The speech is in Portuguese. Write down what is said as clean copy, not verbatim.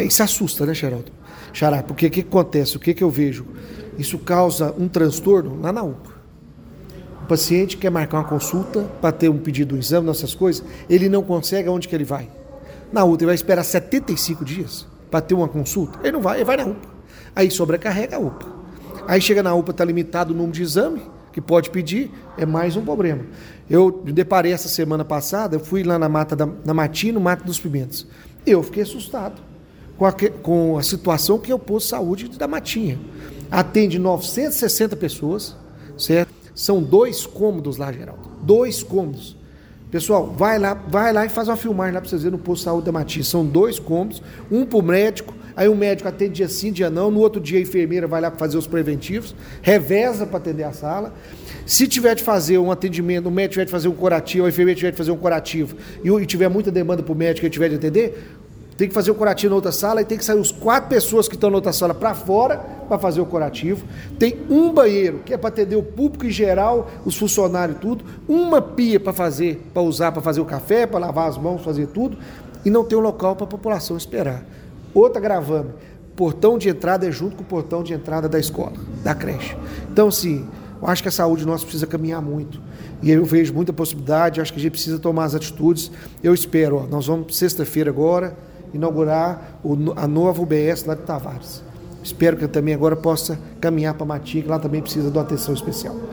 Isso assusta, né, Xará? Porque o que acontece? O que eu vejo? Isso causa um transtorno lá na UPA. O paciente quer marcar uma consulta para ter um pedido de um exame, essas coisas, ele não consegue, aonde que ele vai? Na UPA, ele vai esperar 75 dias para ter uma consulta? Ele não vai, ele vai na UPA. Aí sobrecarrega a UPA. Aí chega na UPA, está limitado o número de exame que pode pedir, é mais um problema. Eu me deparei essa semana passada, eu fui lá na Matinha, no Mato dos Pimentos. Eu fiquei assustado com a situação que é o posto de saúde da Matinha. Atende 960 pessoas, certo? São 2 cômodos lá, Geraldo. 2 cômodos. Pessoal, vai lá e faz uma filmagem lá para vocês verem no posto de saúde da Matinha. São 2 cômodos, um para o médico, aí o médico atende dia sim, dia não, no outro dia a enfermeira vai lá para fazer os preventivos, reveza para atender a sala. Se tiver de fazer um atendimento, o médico tiver de fazer um curativo, a enfermeira tiver de fazer um curativo e tiver muita demanda para o médico e tiver de atender, tem que fazer o curativo na outra sala e tem que sair os 4 pessoas que estão na outra sala para fora para fazer o curativo. Tem um banheiro que é para atender o público em geral, os funcionários e tudo, uma pia para usar para fazer o café, para lavar as mãos, fazer tudo, e não tem um local para a população esperar. Outra agravame, portão de entrada é junto com o portão de entrada da escola, da creche. Então, assim, eu acho que a saúde nossa precisa caminhar muito. E eu vejo muita possibilidade, acho que a gente precisa tomar as atitudes. Eu espero, nós vamos sexta-feira agora inaugurar a nova UBS lá de Tavares. Espero que eu também agora possa caminhar para Matinha, que lá também precisa de uma atenção especial.